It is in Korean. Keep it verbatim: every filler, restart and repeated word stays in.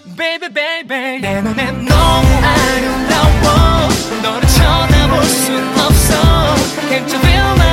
Baby baby 내 맘엔 너무 아름다워 너를 쳐다볼 순 없어 Can't you feel my